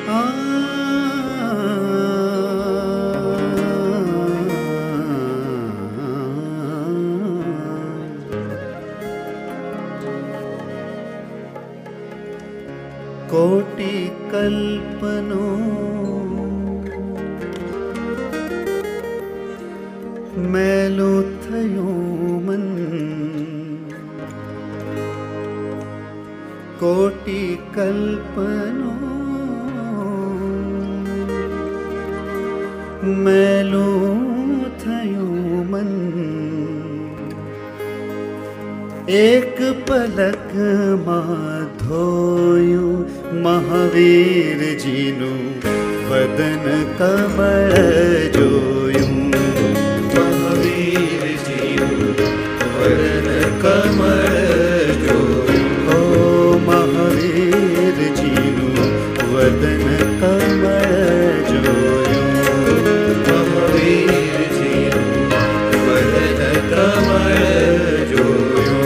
कोटि कल्पनो मैलो थयो मन, कोटि कल्पनो मैलो थयो मन, एक पलक मां धोयूं महावीर जीनु वदन कमल जोयूं, महावीर जीनु वदन कमल जोयूं, ओ महावीर जीनु वदन कमल जोयूं, महावीर जीनु वदन कमल जोयूं।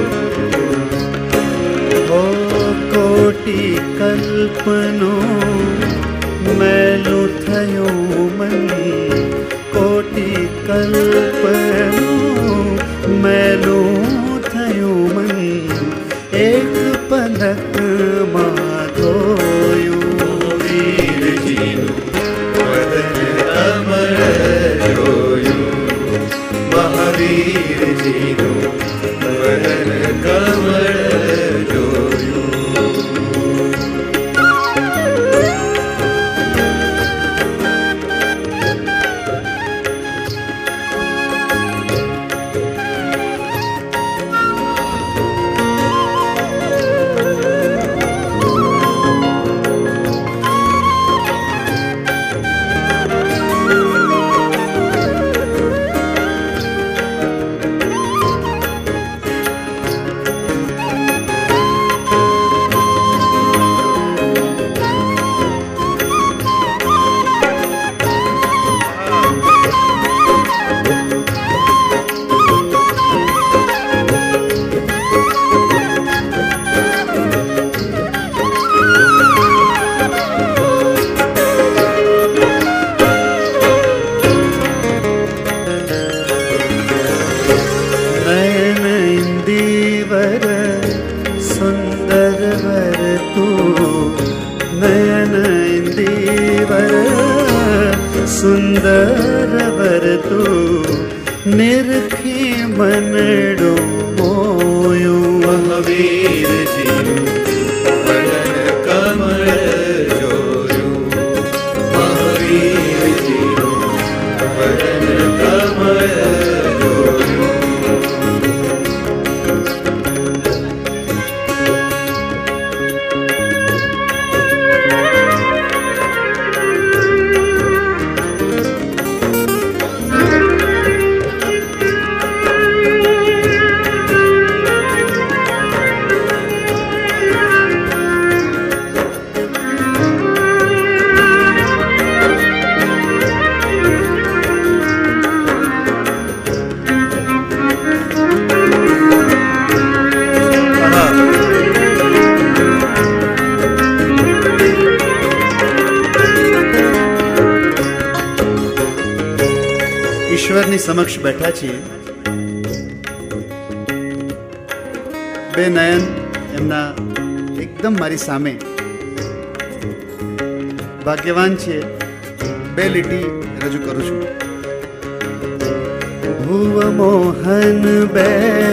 ओ कोटि कल्पनो मैलो थयो मन, कोटि कल्पनो मैलो थयो मन, एक पलक मां धोयूं वीर जीनु वदन कमल जोयूं, महावीर जीनु वदन कमल जोयूं। सुंदर वर तू निरखी मनडो मोयो, महावीर जीनु वदन कमल जोयूं, महावीर जीनु वदन कमल जोयूं। ઈશ્વરની સમક્ષ બેઠા છીએ, બે નયન એમના એકદમ મારી સામે, ભાગ્યવાન છીએ. બે લીટી રજૂ કરું છું. ભુવ મોહન બે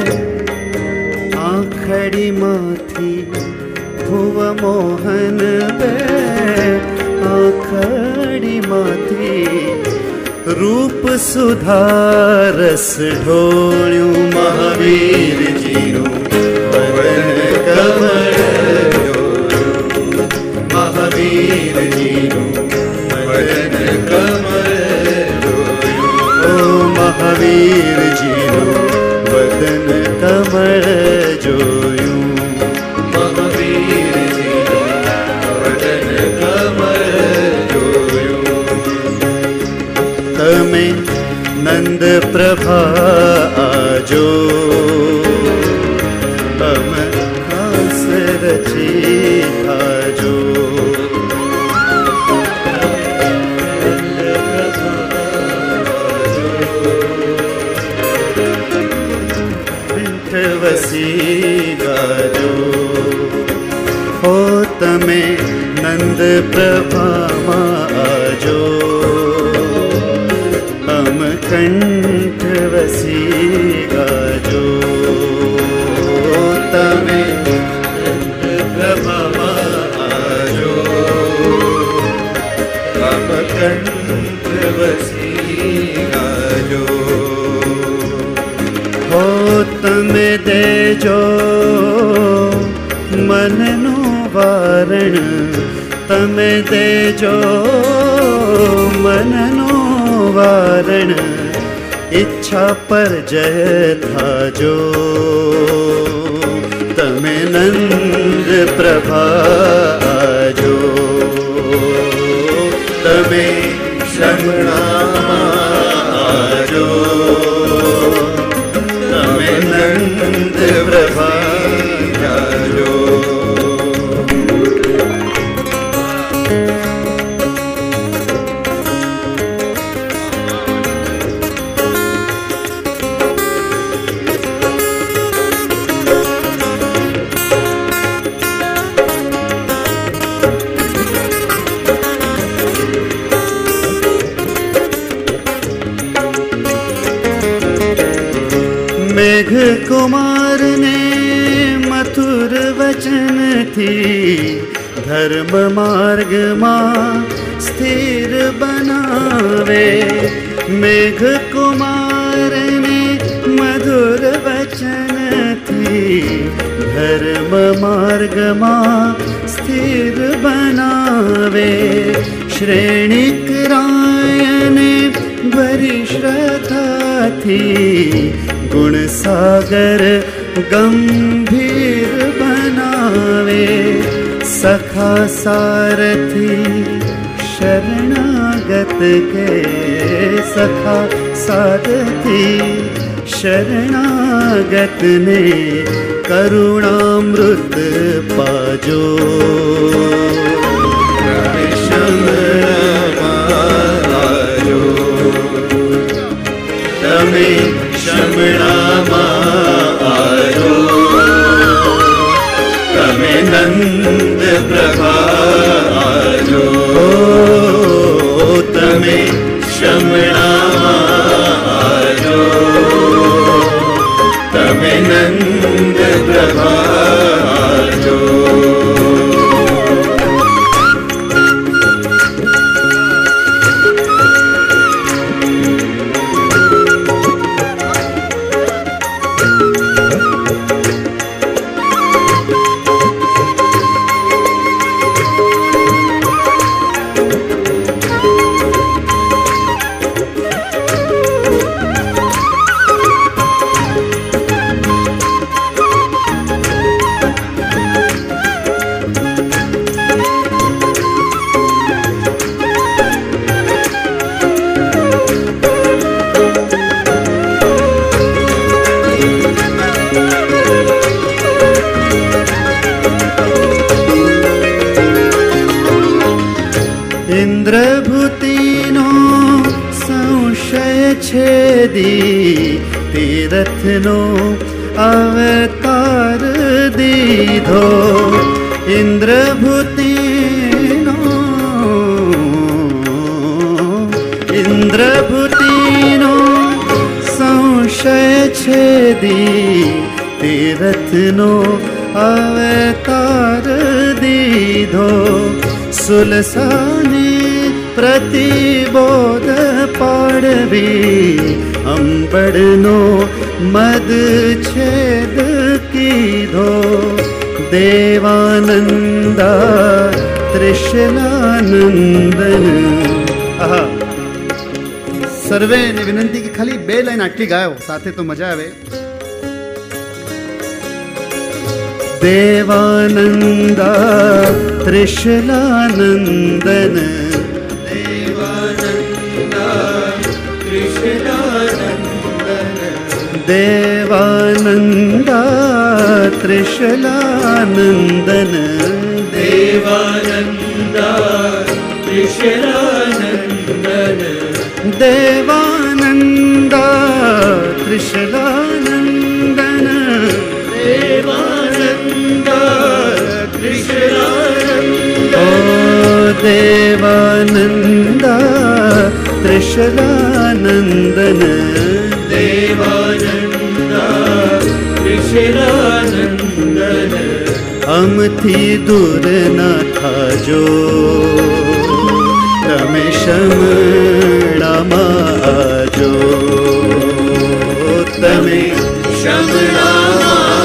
આખડીમાંથી, ભુવ મોહન બે આખડીમાંથી रूप सुधारस ढोळ्यूं, महावीर जीनु वदन कमल जोयूं, महावीर जीनु वदन कमल जोयूं, ओ महावीर जीनु वदन कमल जोयूं, महावीर जीनु वदन कमल जोयूं। तमे नंद प्रभा आजो, हम खास रची आजो, तमे नंद प्रभा आजो अमकंठ वसी गाजो तमे नंद प्रभा आजो अमकंठ वसी गाजो हो तमे देजो मननो वारण तमे देजो मननो वारण इच्छा पर जय थाजो तमे नंद प्रभा आजो तमे शमणा आजो तमे नंद प्रभा आजो मेघ कुमार ने मथुर वचन थी धर्म मार्ग मां स्थिर बनावे मेघ कुमार ने मधुर वचन थी धर्म मार्ग मां स्थिर बनावे श्रेणिक रायने भरी श्रद्धा थी गुण सागर गंभीर बनावे सखा सारथी शरणागत के सखा सारथी शरणागत ने करुणामृत पाजो तमे शमणा आजो तमे नंद प्रभा आजो तमे शमणा आजो तमे नंद प्रभा आजो इंद्रभूतिनो संशय छेदी तीरथनो अवतार दीधो इंद्रभूतिनो संशय छेदी तीरथनो अवतार दीधो सुलसाने प्रतिबोध पाड़वी अंबड़नो मद छेद कीधो देवानंदा त्रिशलानंदन आहा सर्वे ने विनंती की खाली बे लाइन आटली गायो साथे तो मजा आवे देवानंदा त्रिशलानंदन देवानंदा त्रिशलानंदन देवानंदा त्रिशलानंदन देवानंदा त्रिशलानंदन देवानंदा त्रिशलानंदन देवानंदा त्रिशलानंदन ऋषरानंदन देवानंदा ऋषरानंदन हमथी दूर न था जो તમે શમણામાં આજો તમે શમણામાં